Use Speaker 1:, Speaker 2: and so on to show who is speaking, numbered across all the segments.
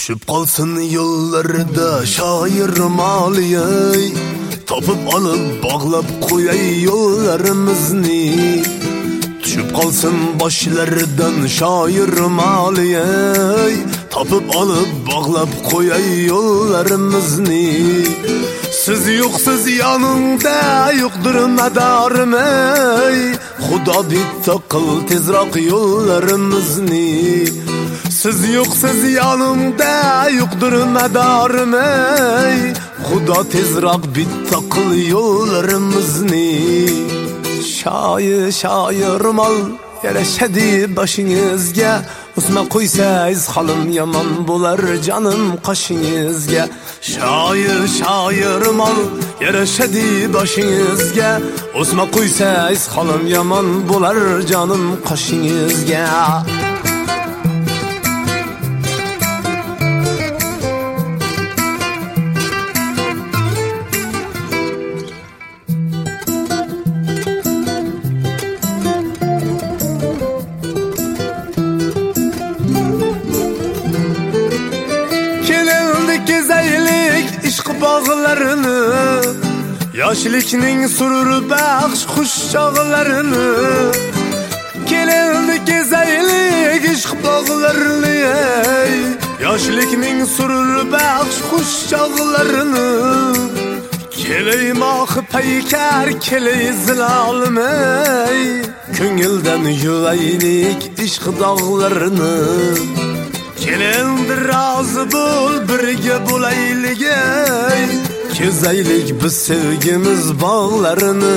Speaker 1: Düşüp kalsın yollarda şair maliyey, topup alıp bağlap koyay yollarımızı. Düşüp kalsın başlardan şair maliyey, topup alıp bağlap koyay yollarımızı. Siz yoksuz yanımda yoktur medarım ey, Xuda bitta kıl tezrak yollarımızı. Siz yoksuz yanımda yoktur medarım ey, Xuda tezrak bitta kıl yollarımızı. Şair mal yarashadi başınızga, Usma qo'ysangiz halim yomon bo'lar canım qoshingizga. Şair mal yarashadi başınızga, Usma qo'ysangiz halim yomon bo'lar canım qoshingizga. Bağlarını, yaşlikning surur baxsh xush chog'larini, kelindi gezaylik ishq bog'larini, yoshlikning surur baxsh xush chog'larini. Kelay moh paykar kelay zilolim ey, ko'ngildan yuvaylik ishq dog'larini. Kelindi razı bul birga bo'laylik ey, kezaylik biz sevgimiz bağlarını.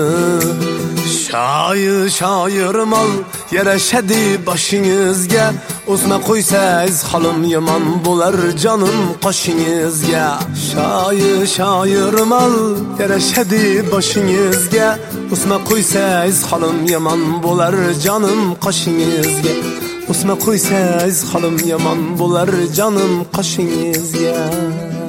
Speaker 1: Şair mal yarashadi başingizga, O'sma qo'ysangiz halim yomon bo'lar canım qoshingizga. Şair mal yarashadi başingizga, O'sma qo'ysangiz halim yomon bo'lar canım qoshingizga. O'sma qo'ysangiz halim yomon bo'lar canım qoshingizga.